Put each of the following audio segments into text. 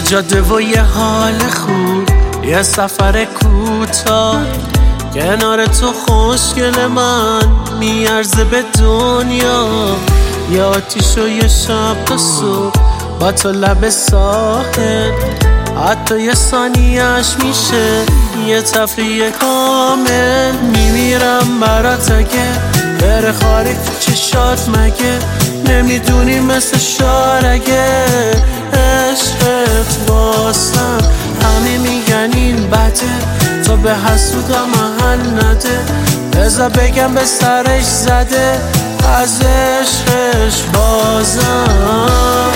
جاده و یه حال خوب، یه سفر کوتاه کنار تو خوشگل من میارزه به دنیا. یه آتیش و یه شب تا صبح با تو لب ساحل، حتی یه ثانیه‌اش میشه یه تفریح کامل. میمیرم برات اگه بره خاری تو چشات، مگه نمیدونی مثل شارگه عشقت واسم همه میگن این بده، تو به حسودا محل نده. بذار بگم به سرش زده از عشقش بازم.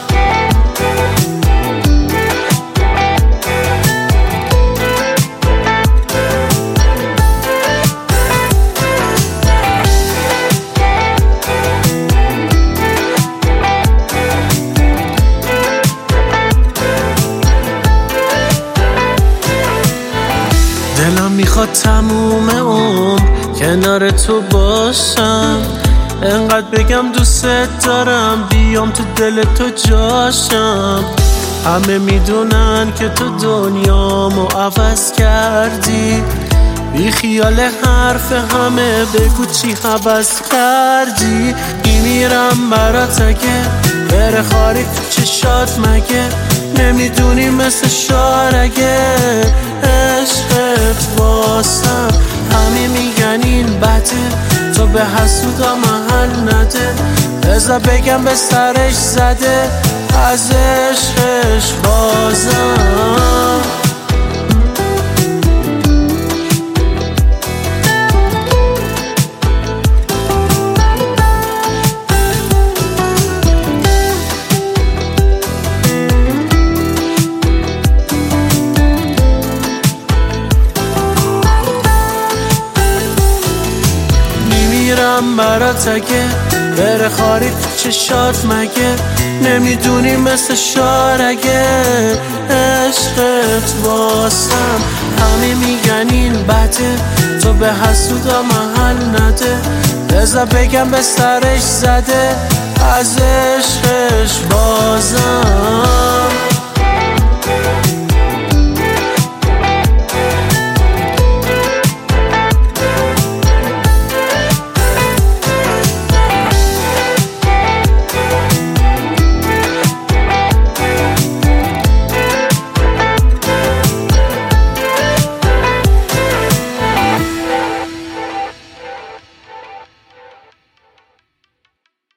دلم میخواد تموم عمر کنار تو باشم، انقدر بگم دوست دارم بیام تو دل تو جاشم. همه میدونن که تو دنیامو عوض کردی، بی خیال حرف همه بگو چی عوض کردی. میمیرم برات اگه بره خاری تو چشات، مگه نمیدونی مثل شارگه عشقت واسم همه میگن این بده، تو به حسودا محل نده. بذار بگم به سرش زده از عشقش بازم. میمیرم برات اگه بره خاری تو چشات، مگه نمیدونی مثل شارگه عشقت واسم همه میگن این بده، تو به حسودا محل نده. بذار بگم به سرش زده از عشقش بازم.